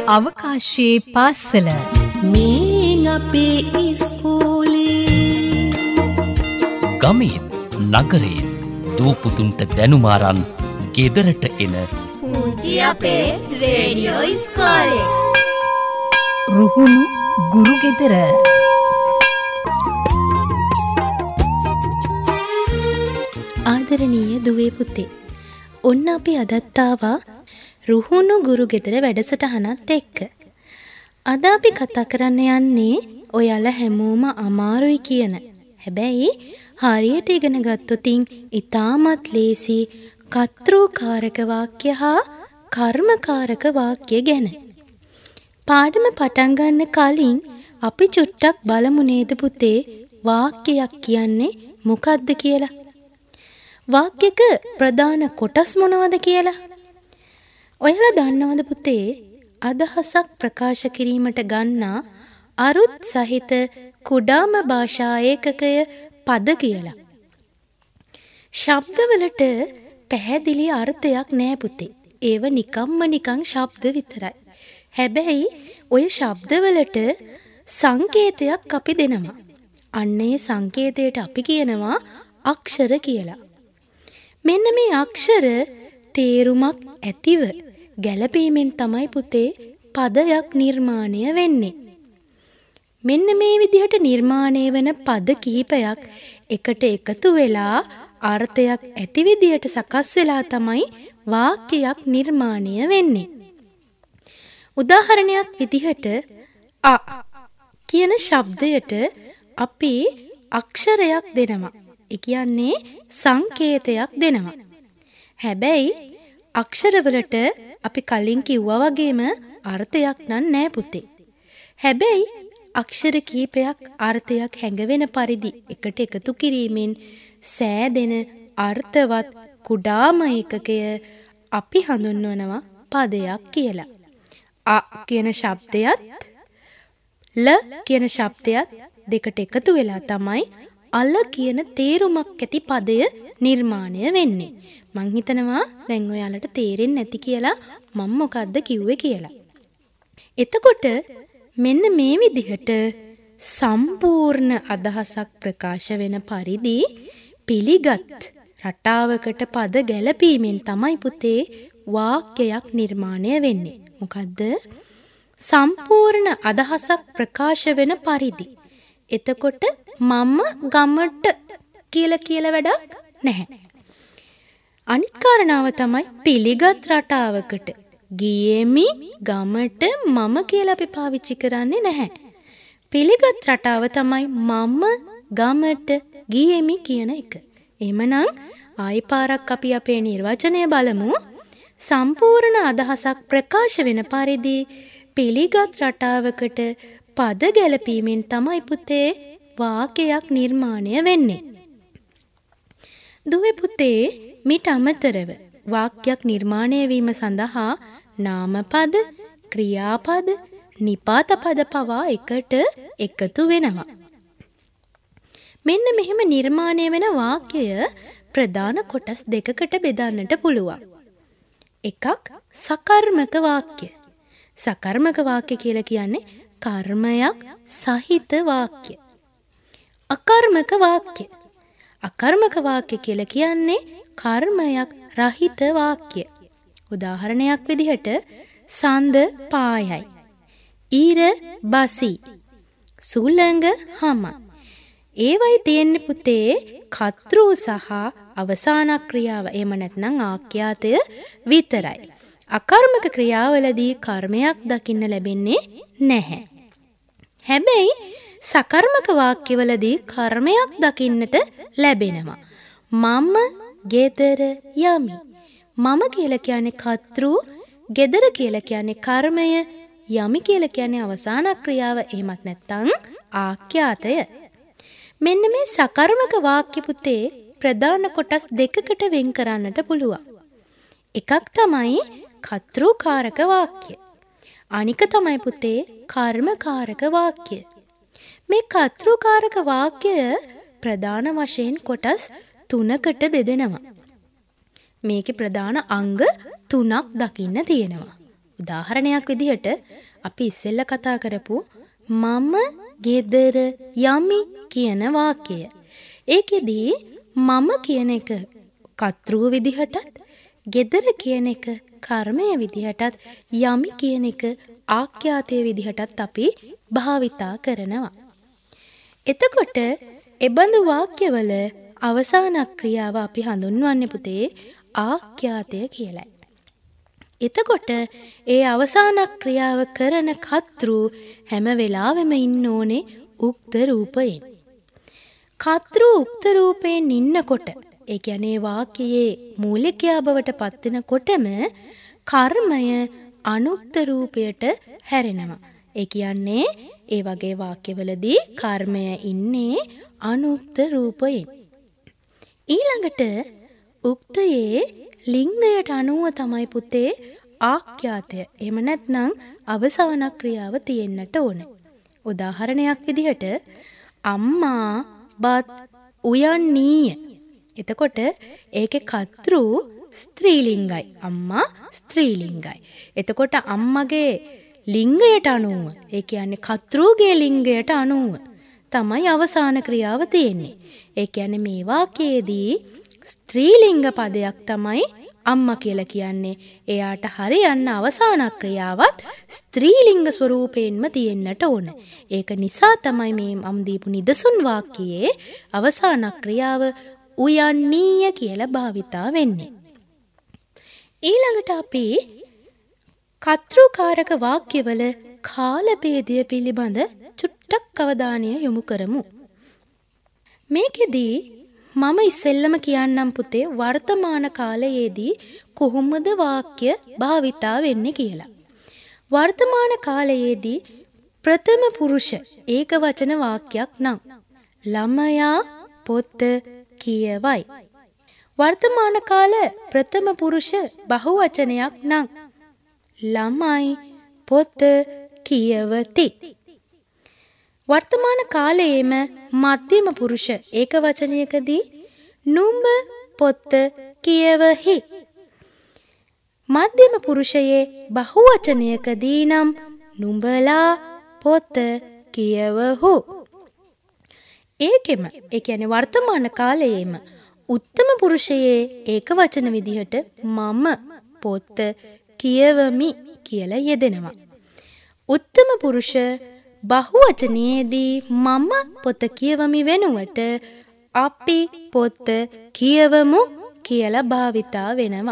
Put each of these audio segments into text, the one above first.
අවකාශයේ පාසල මේ අපේ ඉස්කෝලේ ගමේ නගරේ දූපුතුන්ට දැනුමාරන් ගෙදරට එන පුංචි අපේ රේඩියෝ ඉස්කෝලේ රුහුණු ගුරු ගෙදර. ආදරණීය දුවේ පුතේ, ඔන්න අපි අදත් ආවා රුහුණු ගුරු ගෙදර වැඩසටහනත් එක්ක. අද අපි කතා කරන්න යන්නේ ඔයාලා හැමෝම අමාරුයි කියන, හැබැයි හරියට ඉගෙන ගත්තොතින් ඉතාමත් ලේසි කර්තෘකාරක වාක්‍ය හා කර්මකාරක වාක්‍ය ගැන. පාඩම පටන් ගන්න කලින් අපි චුට්ටක් බලමු නේද පුතේ, වාක්‍යයක් කියන්නේ මොකක්ද කියලා. වාක්‍යක ප්‍රධාන කොටස් මොනවද කියලා? ඔයාලා දන්නවද පුතේ, අදහසක් ප්‍රකාශ කිරීමට ගන්නා අරුත් සහිත කුඩාම භාෂා ඒකකය පද කියලා. ශබ්දවලට පැහැදිලි අර්ථයක් නෑ පුතේ. ඒව නිකන් ශබ්ද විතරයි. හැබැයි ඔය ශබ්දවලට සංකේතයක් අපි දෙනවා. අන්නේ සංකේතයට අපි කියනවා අක්ෂර කියලා. මෙන්න මේ අක්ෂර තේරුමක් ඇතිව ගැලපීමෙන් තමයි පුතේ පදයක් නිර්මාණය වෙන්නේ. මෙන්න මේ විදිහට නිර්මාණය වෙන පද කිහිපයක් එකට එකතු වෙලා අර්ථයක් ඇති විදිහට සකස් වෙලා තමයි වාක්‍යයක් නිර්මාණය වෙන්නේ. උදාහරණයක් විදිහට අ කියන ශබ්දයට අපි අක්ෂරයක් දෙනවා. ඒ කියන්නේ සංකේතයක් දෙනවා. හැබැයි අක්ෂරවලට අපි කලින් කිව්වා වගේම අර්ථයක් නෑ පුතේ. හැබැයි අක්ෂර කීපයක් අර්ථයක් හැඟවෙන පරිදි එකට එකතු කිරීමෙන් සෑදෙන අර්ථවත් කුඩාම ඒකකය අපි හඳුන්වනවා පදයක් කියලා. අ කියන ශබ්දයත් ල කියන ශබ්දයත් දෙකට එකතු වෙලා තමයි අල කියන තේරුමක් ඇති පදය නිර්මාණය වෙන්නේ. මං හිතනවා දැන් ඔයාලට තේරෙන්නේ නැති කියලා මම මොකද්ද කිව්වේ කියලා. එතකොට මෙන්න මේ විදිහට සම්පූර්ණ අදහසක් ප්‍රකාශ වෙන පරිදි පිළිගත් රටාවකට පද ගැලපීමෙන් තමයි පුතේ වාක්‍යයක් නිර්මාණය වෙන්නේ. මොකද්ද? සම්පූර්ණ අදහසක් ප්‍රකාශ වෙන පරිදි. එතකොට මම ගමට කියලා වැඩක් නැහැ. අනිත් කාරණාව තමයි පිළිගත් රටාවකට ගියෙමි ගමට මම කියලා අපි පාවිච්චි කරන්නේ නැහැ. පිළිගත් රටාව තමයි මම ගමට ගියෙමි කියන එක. එහෙමනම් ආයි පාරක් අපි අපේ නිර්වචනය බලමු. සම්පූර්ණ අදහසක් ප්‍රකාශ වෙන පරිදි පිළිගත් රටාවකට පද ගැලපීමෙන් තමයි පුතේ වාක්‍යයක් නිර්මාණය වෙන්නේ. දුවේ පුතේ, මිට අමතරව වාක්‍යයක් නිර්මාණය වීම සඳහා නාමපද, ක්‍රියාපද, නිපාත පද පවා එකට එකතු වෙනවා. මෙන්න මෙහෙම නිර්මාණය වෙන වාක්‍යය ප්‍රධාන කොටස් දෙකකට බෙදන්නට පුළුවන්. එකක් සකර්මක වාක්‍ය. සකර්මක වාක්‍ය කියලා කියන්නේ කර්මයක් සහිත වාක්‍ය. අකර්මක වාක්‍ය. අකර්මක වාක්‍ය කියලා කියන්නේ කර්මයක් රහිත වාක්‍ය. උදාහරණයක් විදිහට සඳ පායයි, ඊර බසි, සුළඟ හම. ඒවයි තියෙන්නේ පුතේ කර්තෘ සහ අවසාන ක්‍රියාව. එහෙම නැත්නම් ආඛ්‍යාතය විතරයි. අකර්මක ක්‍රියාවලදී කර්මයක් දකින්න ලැබෙන්නේ නැහැ. හැබැයි සකර්මක වාක්‍යවලදී කර්මයක් දකින්නට ලැබෙනවා. මම ගෙදර යමි. මම කියලා කියන්නේ කර්තෘ, ගෙදර කියලා කියන්නේ කර්මය, යමි කියලා කියන්නේ අවසාන ක්‍රියාව. එහෙමත් නැත්නම් ආඛ්‍යාතය. මෙන්න මේ සකර්මක වාක්‍ය පුතේ ප්‍රධාන කොටස් දෙකකට වෙන් කරන්නට පුළුවන්. එකක් තමයි කර්තෘකාරක වාක්‍ය. අනික තමයි පුතේ කර්මකාරක වාක්‍ය. මේ කර්තෘකාරක වාක්‍ය ප්‍රධාන වශයෙන් කොටස් 3කට බෙදෙනවා. මේකේ ප්‍රධාන අංග 3ක් දකින්න තියෙනවා. උදාහරණයක් විදිහට අපි ඉස්සෙල්ල කතා කරපු මම ගෙදර යමි කියන වාක්‍යය. ඒකෙදී මම කියන එක කර්තෘ විදිහටත් ගෙදර කියන එක කර්මය විදිහටත් යමි කියන එක ආඛ්‍යාතය විදිහටත් අපි භාවිතා කරනවා. එතකොට එබඳු වාක්‍යවල අවසාන ක්‍රියාව අපි හඳුන්වන්නේ පුතේ ආඛ්‍යාතය කියලයි. එතකොට ඒ අවසාන ක්‍රියාව කරන කර්තෘ හැම වෙලාවෙම ඉන්න ඕනේ උක්ත රූපයෙන්. කර්තෘ උක්ත රූපයෙන් ඉන්නකොට ඒ කියන්නේ වාක්‍යයේ මූලිකයා බවට පත් වෙනකොටම කර්මය අනුක්ත රූපයට හැරෙනවා. ඒ කියන්නේ ඒ වගේ වාක්‍යවලදී කර්මය ඉන්නේ අනුක්ත රූපයෙන්. ඊළඟට උක්තයේ ලිංගයට අනුව තමයි පුතේ ආඛ්‍යාතය. එහෙම නැත්නම් අවසාන ක්‍රියාව තියෙන්නට ඕනේ. උදාහරණයක් විදිහට අම්මා බත් උයන්නීය. එතකොට ඒකේ කර්තෘ ස්ත්‍රීලිංගයි. අම්මා ස්ත්‍රීලිංගයි. එතකොට අම්මගේ ලිංගයට අනුව, ඒ කියන්නේ කර්තෘගේ ලිංගයට අනුව තමයි අවසාන ක්‍රියාව තියෙන්නේ. ඒ කියන්නේ මේ වාක්‍යයේදී ස්ත්‍රීලිංග පදයක් තමයි අම්මා කියලා කියන්නේ. එයාට හරියන්න අවසාන ක්‍රියාවත් ස්ත්‍රීලිංග ස්වරූපයෙන්ම තියෙන්නට ඕන. ඒක නිසා තමයි මේ මම දීපු නිදසුන් වාක්‍යයේ අවසාන ක්‍රියාව උයන්නීය කියලා භාවිතා වෙන්නේ. ඊළඟට අපි කර්තෘකාරක වාක්‍යවල කාල භේදය පිළිබඳ චුට්ටක් අවධානය යොමු කරමු. මේකෙදී මම ඉස්සෙල්ලම කියන්නම් පුතේ වර්තමාන කාලයේදී කොහොමද වාක්‍ය භාවිතා වෙන්නේ කියලා. වර්තමාන කාලයේදී ප්‍රථම පුරුෂ ඒක වචන වාක්‍යයක් නම් ළමයා පොත කියවයි. වර්තමාන කාල ප්‍රථම පුරුෂ බහුවචනයක් නම් ළමයි පොත කියවති. වර්තමාන කාලයේම මධ්‍යම පුරුෂ ඒක වචනයකදී නුඹ පොත කියවහි. මධ්‍යම පුරුෂයේ බහුවචනයකදී නම් නුඹලා පොත කියවහු. ඒකෙම ඒ කියන්නේ වර්තමාන කාලයේම උත්තම පුරුෂයේ ඒක වචන විදිහට මම පොත කියවමි කියලා යෙදෙනවා. උත්තම පුරුෂ බහුවචනයේදී මම පොත කියවමි වෙනුවට අපි පොත කියවමු කියලා භාවිතා වෙනවා.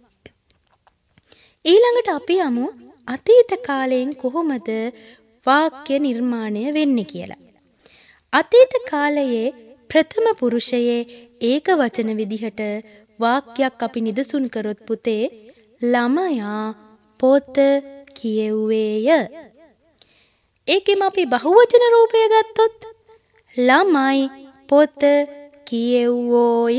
ඊළඟට අපි යමු අතීත කාලයෙන් කොහොමද වාක්‍ය නිර්මාණය වෙන්නේ කියලා. අතීත කාලයේ ප්‍රථම පුරුෂයේ ඒක වචන විදිහට වාක්‍යයක් අපි නිදසුන් කරොත් පුතේ ළමයා පොත කියවුවේය. ඒකෙම අපි බහුවචන රූපය ගත්තොත් ළමයි පොත කියවුවෝය.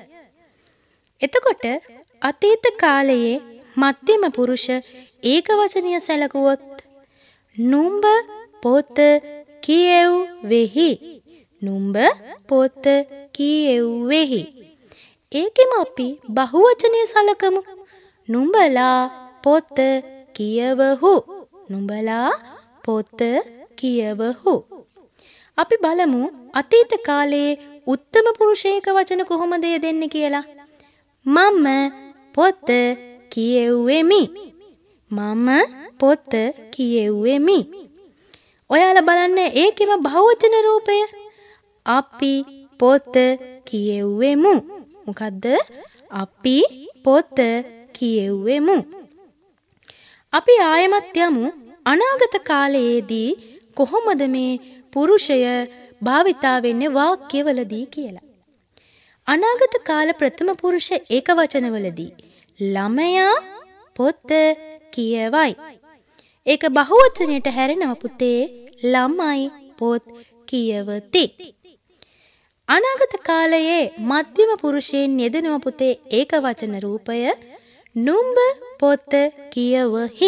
එතකොට අතීත කාලයේ මධ්‍යම පුරුෂ ඒක වචනය සැලකුවොත් නුඹ පොත කියවුවෙහි. නුඹ පොත කියවුවෙහි. ඒකෙම අපි බහුවචනය සලකමු. නුඹලා පොත කියවහු. නුඹලා පොත කියවහු. අපි බලමු අතීත කාලයේ උත්තම පුරුෂයක වචන කොහොමද දෙන්නේ කියලා. මම පොත කියවුවෙමි. මම පොත කියවුවෙමි. ඔයාලා බලන්න ඒකෙම බහුවචන රූපය අපි පොත කියවුවෙමු. මොකද්ද? අපි පොත කියවුවෙමු. අපි ආයමත් යමු අනාගත කාලයේදී කොහොමද මේ පුරුෂය භාවිතා වෙන්නේ වාක්‍යවලදී කියලා. අනාගත කාල ප්‍රථම පුරුෂ ඒක වචනවලදී ළමයා පොත කියවයි. ඒක බහුවචනයට හැරෙනව පුතේ ළමයි පොත් කියවති. අනාගත කාලයේ මධ්‍යම පුරුෂයෙන් යෙදෙනව පුතේ ඒක වචන රූපය නුඹ පොත කියවහි.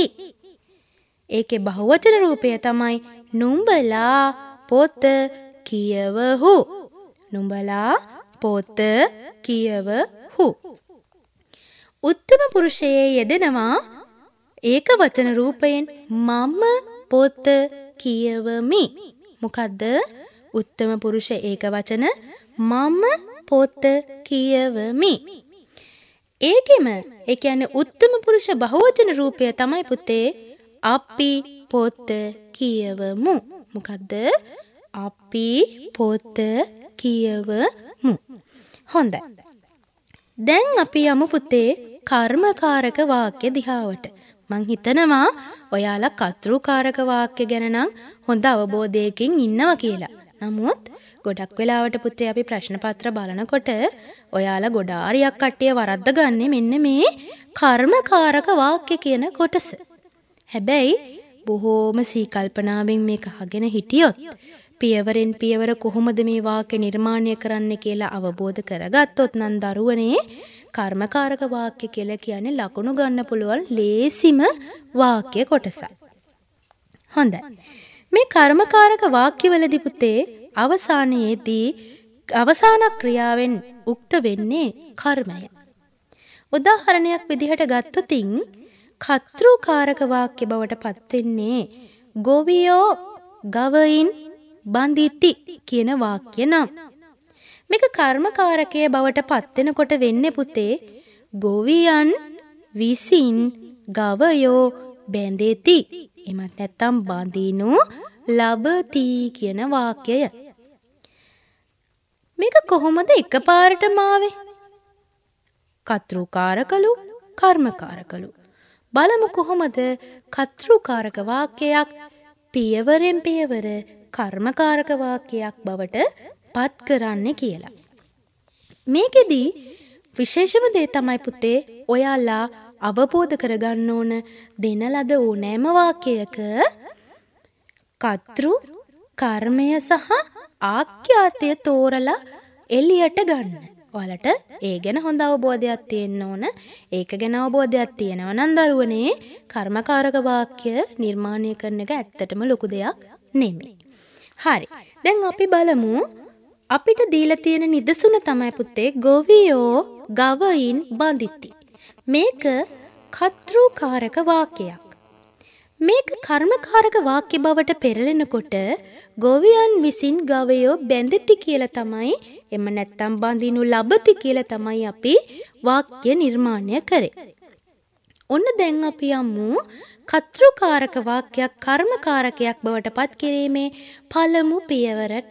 ඒකේ බහුවචන රූපය තමයි නුඹලා පොත කියවහු. නුඹලා පොත කියවහු. උත්තම පුරුෂයේ යෙදෙනවා ඒක වචන රූපයෙන් මම පොත කියවමි. මොකද්ද? උත්තම පුරුෂ ඒක වචන මම පොත කියවමි. ඒකෙම ඒ කියන්නේ උත්තම පුරුෂ බහුවචන රූපය තමයි පුතේ අපි පොත කියවමු. මොකද්ද? අපි පොත කියවමු. හොඳයි. දැන් අපි යමු පුතේ කර්මකාරක වාක්‍ය දිහාවට. මං හිතනවා ඔයාලා කර්තෘකාරක වාක්‍ය ගැන නම් හොඳ අවබෝධයකින් ඉන්නවා කියලා. නමුත් ගොඩක් වෙලාවට පුතේ අපි ප්‍රශ්න පත්‍ර බලනකොට ඔයාලා ගොඩාරියක් කට්ටිය වරද්ද ගන්නේ මෙන්න මේ කර්මකාරක වාක්‍ය කියන කොටස. හැබැයි බොහෝම සීකල්පනාවෙන් මේක අහගෙන හිටියොත් පියවරෙන් පියවර කොහොමද මේ වාක්‍ය නිර්මාණය කරන්න කියලා අවබෝධ කරගත්තොත් නම් දරුවනේ කර්මකාරක වාක්‍ය කියලා කියන්නේ ලකුණු ගන්න පුළුවන් ලේසිම වාක්‍ය කොටසක්. හොඳයි. මේ කර්මකාරක වාක්‍යවලදී පුතේ අවසානයේදී අවසාන ක්‍රියාවෙන් උක්ත වෙන්නේ කර්මය. උදාහරණයක් විදිහට ගත්තොතින් කර්තෘකාරක වාක්‍ය බවට පත් වෙන්නේ ගොවියෝ ගවයින් බඳිති කියන වාක්‍ය නම්. මේක කර්මකාරකයේ බවට පත් වෙනකොට වෙන්නේ පුතේ ගොවියන් විසින් ගවයෝ බැඳෙති. එමත් නැත්තම් බඳිනු ලබති කියන වාක්‍යය. මේක කොහොමද එකපාරටම ආවේ? කර්තෘකාරකලු කර්මකාරකලු. බලමු කොහොමද කර්තෘකාරක වාක්‍යයක් පියවරෙන් පියවර කර්මකාරක වාක්‍යයක් බවට පත් කරන්නේ කියලා. මේකෙදි විශේෂම දේ තමයි පුතේ ඔයාලා අවබෝධ කරගන්න ඕන දෙන ලද ඕනෑම වාක්‍යයක කර්තෘ කර්මය සහ ආඛ්‍යාතය තෝරලා එළියට ගන්න. ඔයාලට ඒ ගැන හොඳ අවබෝධයක් තියෙන්න ඕන. ඒක ගැන අවබෝධයක් තියෙනවා නම් දරුවනේ කර්මකාරක වාක්‍ය නිර්මාණය කරන එක ඇත්තටම ලොකු දෙයක් නෙමෙයි. හරි. දැන් අපි බලමු අපිට දීලා තියෙන නිදසුන තමයි පුතේ ගොවියෝ ගවයින් බඳිති. මේක කර්තෘකාරක වාක්‍යයක්. මේක කර්මකාරක වාක්‍ය බවට පෙරලෙනකොට ගොවියන් විසින් ගවයෝ බැඳෙති කියලා තමයි එම නැත්තම් බඳිනු ලබති කියලා තමයි අපි වාක්‍ය නිර්මාණය කරේ. ඔන්න දැන් අපි යමු කර්තෘකාරක වාක්‍යයක් කර්මකාරකයක් බවට පත් කිරීමේ පළමු පියවරට.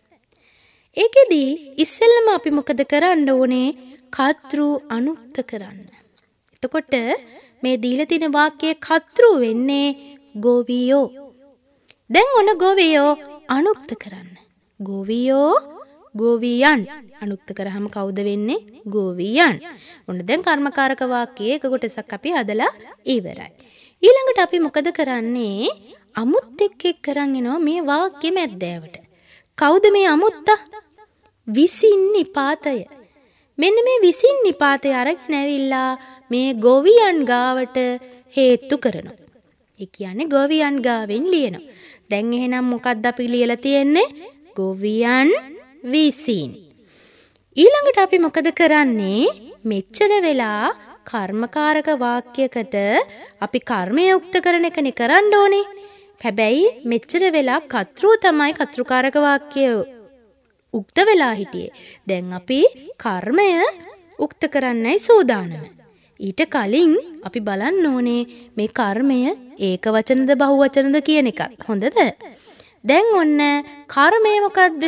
ඒකෙදී ඉස්සෙල්ලම අපි මොකද කරන්න ඕනේ? කර්තෘ අනුක්ත කරන්න. එතකොට මේ දීලා තියෙන වාක්‍යයේ කර්තෘ වෙන්නේ ගොවියෝ. දැන් ඔන්න ගොවියෝ අනුක්ත කරන්න. ගොවියෝ ගොවියන් අනුක්ත කරාම කවුද වෙන්නේ? ගොවියන්. ඔන්න දැන් කර්මකාරක වාක්‍යයේ එක කොටසක් අපි හදලා ඉවරයි. ඊළඟට අපි මොකද කරන්නේ? අමුත් එක්ක කරන් එනවා මේ වාක්‍ය මැද්දෑවට. කවුද මේ අමුත්තා? විසින් නිපාතය. මෙන්න මේ විසින් නිපාතය අරගෙන ඇවිල්ලා මේ ගොවියන් ගාවට හේතු කරනවා. ඒ කියන්නේ ගොවියන් ගාවෙන් ලියනවා. දැන් එහෙනම් මොකක්ද අපි ලියලා තියෙන්නේ? ගොවියන් විසින්. ඊළඟට අපි මොකද කරන්නේ? මෙච්චර වෙලා කර්මකාරක වාක්‍යයකට අපි කර්මය උක්ත කරන එකනේ කරන්න ඕනේ. හැබැයි මෙච්චර වෙලා කර්තෘ තමයි කර්තෘකාරක වාක්‍යය උක්ත වෙලා හිටියේ. දැන් අපි කර්මය උක්ත කරන්නයි සූදානම. ඊට කලින් අපි බලන්න ඕනේ මේ කර්මය ඒක වචනද බහුවචනද කියන එක. හොඳද? දැන් ඔන්න කර්මය මොකද්ද?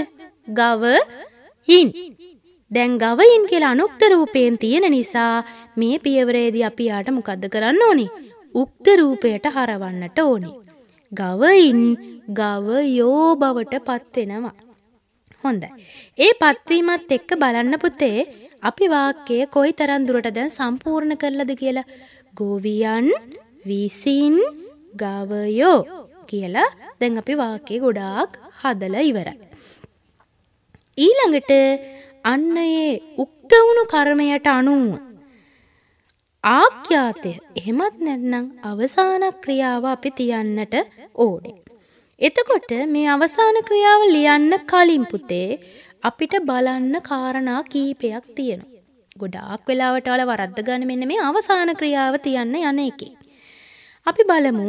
ගවයින්. දැන් ගවයින් කියලා අනුක්ත රූපයෙන් තියෙන නිසා මේ පියවරේදී අපි යාට මොකද්ද කරන්න ඕනේ? උක්ත රූපයට හරවන්නට ඕනේ. ගවයින් ගවයෝ බවට පත් වෙනවා. හොඳයි. ඒ පත්වීමත් එක්ක බලන්න පුතේ අපි වාක්‍යය කොයිතරම් දුරට දැන් සම්පූර්ණ කරලාද කියලා. ගොවියන් විසින් ගවයෝ කියලා දැන් අපි වාක්‍යය ගොඩාක් හදලා ඉවරයි. ඊළඟට අන්න ඒ උක්ත වුණු කර්මයට අනුව ආඛ්‍යාතය එහෙමත් නැත්නම් අවසාන ක්‍රියාව අපි තියන්නට ඕනේ. එතකොට මේ අවසාන ක්‍රියාව ලියන්න කලින් පුතේ අපිට බලන්න කාරණා කීපයක් තියෙනවා. ගොඩාක් වෙලාවට වල වරද්ද ගන්න මෙන්න මේ අවසාන ක්‍රියාව තියන්න යන එකේ. අපි බලමු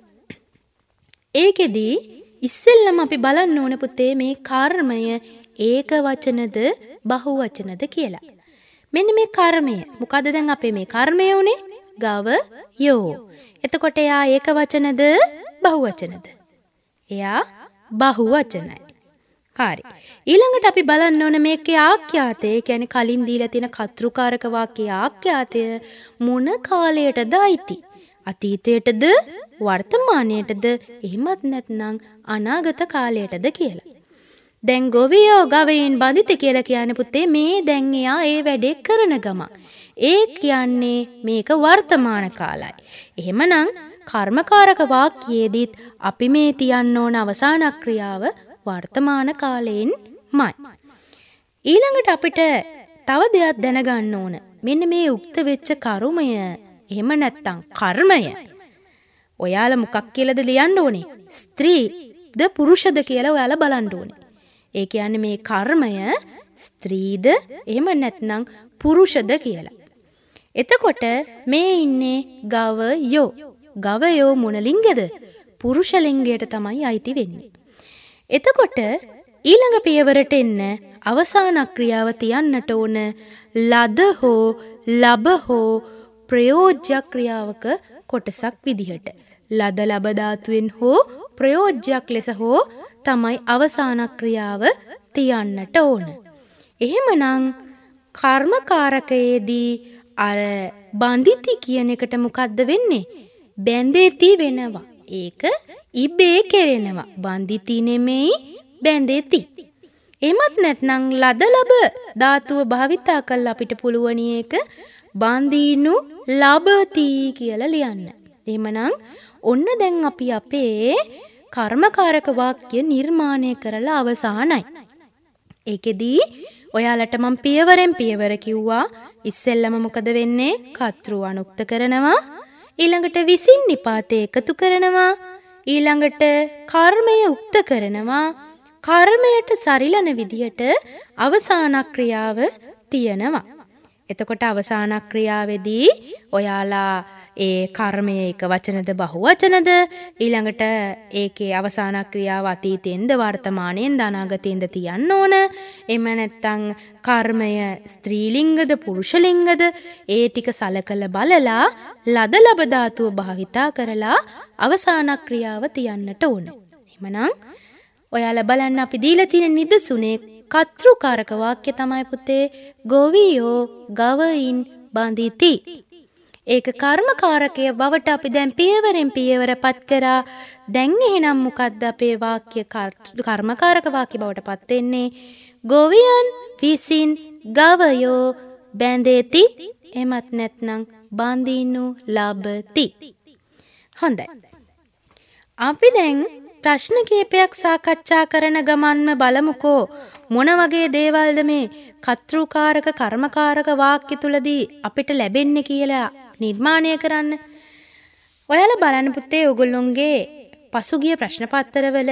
ඒකෙදී ඉස්සෙල්ලම අපි බලන්න ඕන පුතේ මේ කර්මය ඒක වචනද බහු වචනද කියලා. මෙන්න මේ කර්මය මොකද දැන් අපේ මේ කර්මය උනේ ගව යෝ. එතකොට එයා ඒක වචනද බහු වචනද? එයා බහු වචනයි. හරි. ඊළඟට අපි බලන්න ඕන මේකේ ආඛ්‍යාතය කියන්නේ කලින් දීලා තියෙන කර්තෘකාරක වාක්‍යයේ ආඛ්‍යාතය මොන කාලයටද අයිති? අතීතයටද වර්තමානයටද එහෙමත් නැත්නම් අනාගත කාලයටද කියලා. දැන් ගොවියෝ ගවයින් බඳිත කියලා කියන්නේ පුතේ මේ දැන් එයා ඒ වැඩේ කරන ගමන්. ඒ කියන්නේ මේක වර්තමාන කාලයි. එහෙමනම් කර්මකාරක වාක්‍යයේදීත් අපි මේ තියන්න ඕන අවසාන ක්‍රියාව වර්තමාන කාලයෙන්මයි. ඊළඟට අපිට තව දෙයක් දැනගන්න ඕන. මෙන්න මේ උක්ත වෙච්ච කර්මය එහෙම නැත්නම් කර්මය. ඔයාලා මොකක් කියලාද ලියන්න ඕනේ? ස්ත්‍රීද පුරුෂද කියලා ඔයාලා බලන්න ඕනේ. ඒ කියන්නේ මේ කර්මය ස්ත්‍රීද එහෙම නැත්නම් පුරුෂද කියලා. එතකොට මේ ඉන්නේ ගවයෝ. ගවයෝ මොන ලිංගද? පුරුෂ ලිංගයට තමයි අයිති වෙන්නේ. එතකොට ඊළඟ පියවරට එන්න අවසාන ක්‍රියාව තියන්නට ඕන ලද හෝ ලබ හෝ ප්‍රයෝජ්‍ය ක්‍රියාවක කොටසක් විදිහට. ලද ලබ ධාතුවෙන් හෝ ප්‍රයෝජ්‍යයක් ලෙස හෝ තමයි අවසාන ක්‍රියාව තියන්නට ඕන. එහෙමනම් කර්මකාරකයේදී අර බඳිති කියන එකට මොකද්ද වෙන්නේ? බැඳෙති වෙනවා. ඒක ඉබේ කෙරෙනවා. බඳිති නෙමෙයි බැඳෙති. එමත් නැත්නම් ලද ලබ ධාතුව භාවිතා කරලා අපිට පුළුවන් ඒක බඳිනු ලබති කියලා ලියන්න. එහෙමනම් ඔන්න දැන් අපි අපේ කර්මකාරක වාක්‍ය නිර්මාණය කරලා අවසానයි. ඒකෙදී ඔයාලට මම පියවරෙන් පියවර කිව්වා. ඉස්සෙල්ලම මොකද වෙන්නේ? කර්තෘ අනුක්ත කරනවා. ඊළඟට විසින් නිපාතේ එකතු කරනවා. ඊළඟට කර්මය උක්ත කරනවා. කර්මයට සරිලන විදියට අවසාන ක්‍රියාව තියෙනවා. එතකොට අවසාන ක්‍රියාවේදී ඔයාලා ඒ කර්මය එක වචනද බහු වචනද ඊළඟට ඒකේ අවසාන ක්‍රියාව අතීතයෙන්ද වර්තමානයෙන්ද අනාගතයෙන්ද තියන්න ඕන. එහෙම නැත්නම් කර්මය ස්ත්‍රීලිංගද පුරුෂලිංගද ඒ ටික සලකලා බලලා ලද ලබ ධාතුව භාවිතා කරලා අවසාන ක්‍රියාව තියන්නට ඕන. එහෙමනම් ඔයාලා බලන්න අපි දීලා තියෙන නිදසුනේ කර්තෘකාරක වාක්‍ය තමයි පුතේ ගොවියෝ ගවයින් බඳිති. ඒක කර්මකාරකය බවට අපි දැන් පියවරෙන් පියවරපත් කරා. දැන් එහෙනම් මොකද්ද අපේ වාක්‍ය කර්මකාරක වාක්‍ය බවට පත් වෙන්නේ? ගොවියන් විසින් ගවයෝ බැඳෙති. එමත් නැත්නම් බඳිනු ලබති. හොඳයි. අපි දැන් ප්‍රශ්න කීපයක් සාකච්ඡා කරන ගමන්ම බලමුකෝ මොන වගේ දේවල්ද මේ කර්තෘකාරක කර්මකාරක වාක්‍ය තුලදී අපිට ලැබෙන්නේ කියලා නිර්මාණය කරන්න. ඔයාලා බලන්න පුතේ ඔයගොල්ලොන්ගේ පසුගිය ප්‍රශ්න පත්‍රවල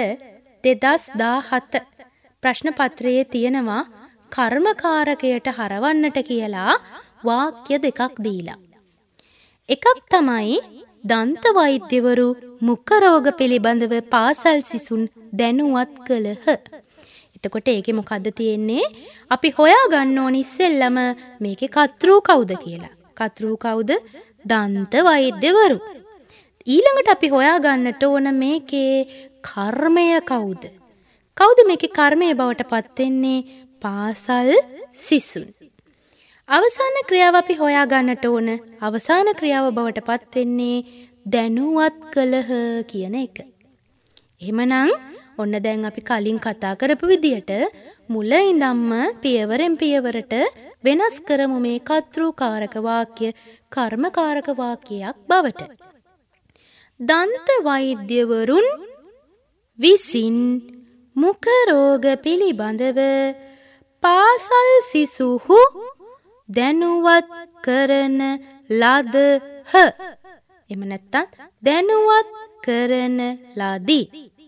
2017 ප්‍රශ්න පත්‍රයේ තියෙනවා කර්මකාරකයට හරවන්නට කියලා වාක්‍ය දෙකක් දීලා. එකක් තමයි දන්ත වෛද්‍යවරු මුඛ රෝග පිළිබඳව පාසල් සිසුන් දැනුවත් කළහ. එතකොට ඒකේ මොකද්ද තියෙන්නේ? අපි හොයා ගන්න ඕනි ඉස්සෙල්ලම මේකේ කර්තෘ කවුද කියලා. කර්තෘ කවුද? දන්ත වෛද්‍යවරු. ඊළඟට අපි හොයා ගන්නට ඕන මේකේ කර්මය කවුද? කවුද මේකේ කර්මය බවට පත් වෙන්නේ? පාසල් සිසුන්. අවසාන ක්‍රියාව අපි හොයා ගන්නට ඕන. අවසාන ක්‍රියාව බවට පත් වෙන්නේ දැනුවත් කළහ කියන එක. එහෙමනම් ඔන්න දැන් අපි කලින් කතා කරපු විදියට මුල ඉඳන්ම පියවරෙන් පියවරට වෙනස් කරමු මේ කර්තෘකාරක වාක්‍ය කර්මකාරක වාක්‍යයක් බවට. දන්ත වෛද්‍යවරුන් විසින් මුඛ රෝග පිළිබඳව පාසල් සිසුහු දැනුවත් කරන ලදහ. එහෙම නැත්නම් දැනුවත් කරන ලදී.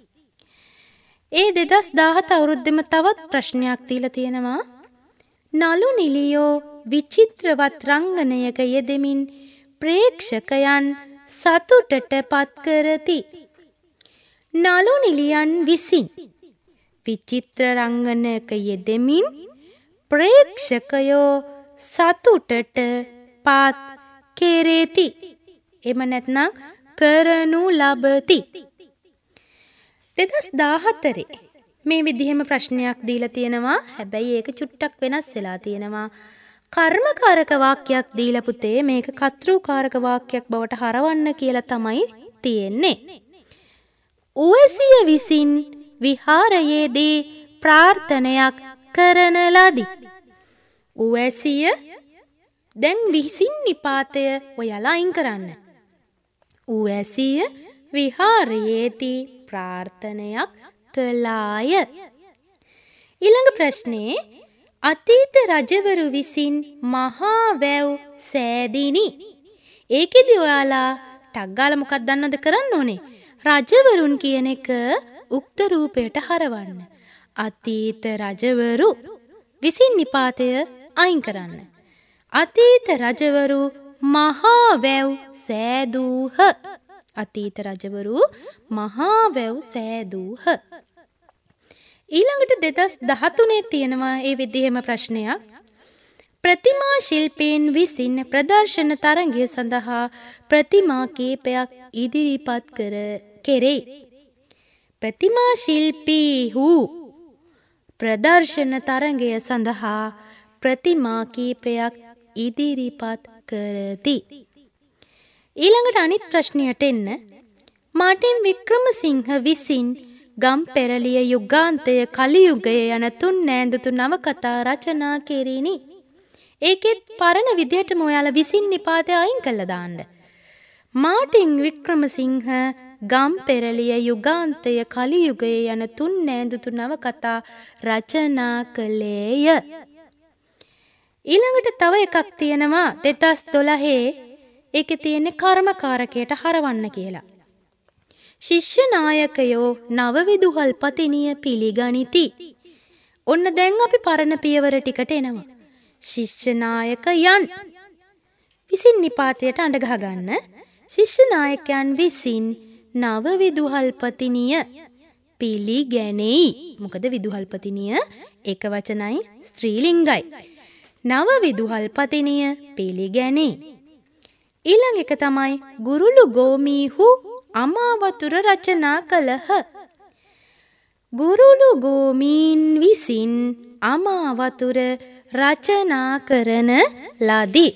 ඒ 2017 අවුරුද්දෙම තවත් ප්‍රශ්නයක් දීලා තියෙනවා. නලු නිලියෝ විචිත්‍රවත් රංගනයක යෙදෙමින් ප්‍රේක්ෂකයන් සතුටට පත් කරති. නළු නිලියන් විසින් විචිත්‍ර රංගනයක යෙදෙමින් ප්‍රේක්ෂකයෝ සතුටට පත් කෙරෙති. එම නැත්නම් කරනු ලබති. 2014 මේ විදිහම ප්‍රශ්නයක් දීලා තියෙනවා. හැබැයි ඒක චුට්ටක් වෙනස් වෙලා තියෙනවා. කර්මකාරක වාක්‍යයක් දීලා පුතේ මේක කර්තෘකාරක වාක්‍යයක් බවට හරවන්න කියලා තමයි තියෙන්නේ. උවැසිය විසින් විහාරයේදී ප්‍රාර්ථනයක් කරන ලදී. උවැසිය දැන් විසින් නිපාතය ඔයාලා අයින් කරන්න. උවැසිය විහාරයේදී ප්‍රාර්ථනයක් කළාය. ඊළඟ ප්‍රශ්නේ අතීත රජවරු විසින් මහා වැව් සෑදිනි. ඒකෙදි ඔයාලා ටක් ගාලා මොකක්ද දන්නවද කරන්න ඕනේ? රජවරුන් කියන එක උක්ත රූපයට හරවන්න. අතීත රජවරු විසින් නිපාතය අයින් කරන්න. අතීත රජවරු මහා වැව් සෑදූහ. අතීත රජවරු මහා වැව් සෑදූහ. ඊළඟට 2013 තියෙනවා ඒ විදිහේම ප්‍රශ්නයක්. ප්‍රතිමා ශිල්පීන් විසින් ප්‍රදර්ශන තරඟය සඳහා ප්‍රතිමා කීපයක් ඉදිරිපත් කෙරේ. ප්‍රතිමා ශිල්පීහු ප්‍රදර්ශන තරඟය සඳහා ප්‍රතිමා කීපයක් ඉදිරිපත් කරති. ඊළඟට අනිත් ප්‍රශ්නයට එන්න. මාටින් වික්‍රමසිංහ විසින් ගම්පෙරළිය යුගාන්තය කලියුගය යන තුන් නෑඳුතු නවකතා රචනා කෙරිනි. ඒකෙත් පරණ විදිහටම ඔයාලා විසින් නිපාතය අයින් කළා දාන්න. මාටින් වික්‍රමසිංහ ගම්පෙරළිය යුගාන්තය කලියුගය යන තුන් නෑඳුතු නවකතා රචනා කළේය. ඊළඟට තව එකක් තියෙනවා 2012 ඒකේ තියෙන්නේ කර්මකාරකයට හරවන්න කියලා. ශිෂ්‍ය නායකයෝ නවවිදුහල්පතිනිය පිළිගනිති. ඔන්න දැන් අපි පරණ පියවර ටිකට එනවා. ශිෂ්‍ය නායකයන් විසින් නිපාතයට අඬ ගහ ගන්න. ශිෂ්‍ය නායකයන් විසින් නවවිදුහල්පතිනිය පිළිගැනෙයි. මොකද විදුහල්පතිනිය එක වචනයි ස්ත්‍රීලිංගයි. නවවිදුහල්පතිනිය පිළිගැනෙයි. ඊළඟ එක තමයි ගුරුළු ගෝමීහු අමාවතුර රචනා කළහ. ගුරුළු ගෝමීන් විසින් අමාවතුර රචනා කරන ලදී.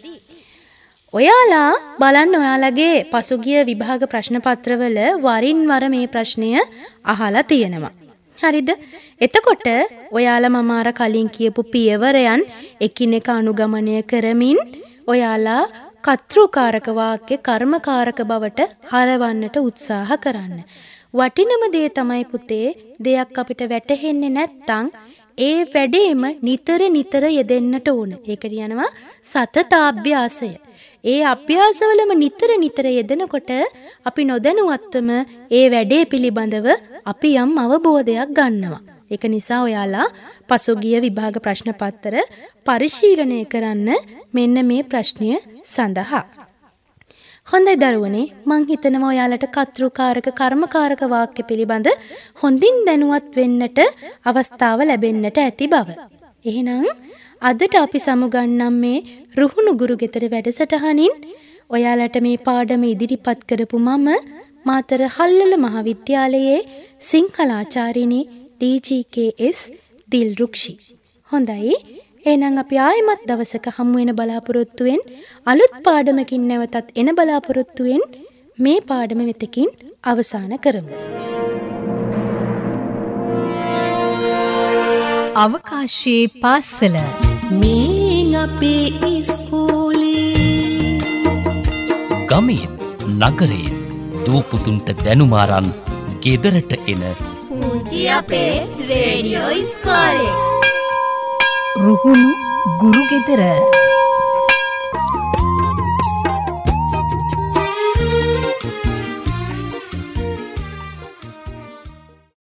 ඔයාලා බලන්න ඔයාලගේ පසුගිය විභාග ප්‍රශ්න පත්‍රවල වරින් වර මේ ප්‍රශ්නය අහලා තියෙනවා. හරිද? එතකොට ඔයාලා මම අර කලින් කියපු පියවරයන් එකිනෙක අනුගමනය කරමින් ඔයාලා කර්තෘකාරක වාක්‍ය කර්මකාරක බවට හරවන්නට උත්සාහ කරන්න. වටිනම දේ තමයි පුතේ දෙයක් අපිට වැටහෙන්නේ නැත්නම් ඒ වැඩේම නිතර නිතර යෙදෙන්නට ඕන. ඒක කියනවා සතතාභ්‍යාසය. ඒ අභ්‍යාසවලම නිතර නිතර යෙදෙනකොට අපි නොදැනුවත්වම ඒ වැඩේ පිළිබඳව අපි යම් අවබෝධයක් ගන්නවා. ඒක නිසා ඔයාලා පසුගිය විභාග ප්‍රශ්න පත්‍ර පරිශීලනය කරන්න මෙන්න මේ ප්‍රශ්නය සඳහා. හොඳයි දරුවනේ, මං හිතනවා ඔයාලට කර්තෘකාරක කර්මකාරක වාක්‍ය පිළිබඳ හොඳින් දැනුවත් වෙන්නට අවස්ථාව ලැබෙන්නට ඇති බව. එහෙනම් අදට අපි සමුගන්නම් මේ රුහුණු ගුරු ගෙදර වැඩසටහනින් ඔයාලට මේ පාඩම ඉදිරිපත් කරපු මම මාතර හල්ලල මහාවිද්‍යාලයේ සිංහලාචාර්යිනි DGKS දිල්රුක්ෂි. හොඳයි, එහෙනම් අපි ආයෙමත් දවසක හමු වෙන බලාපොරොත්තුවෙන් අලුත් පාඩමකින් නැවතත් එන බලාපොරොත්තුවෙන් මේ පාඩම මෙතකින් අවසන් කරමු. අවකාශයේ පාසල මේ අපේ ඉස්කෝලේ ගමේ නගරේ දූපුතුන්ට දැනුම අරන් ගෙදරට එන පුංචි අපේ රේඩියෝ ඉස්කෝලේ රුහුණු ගුරු ගෙදර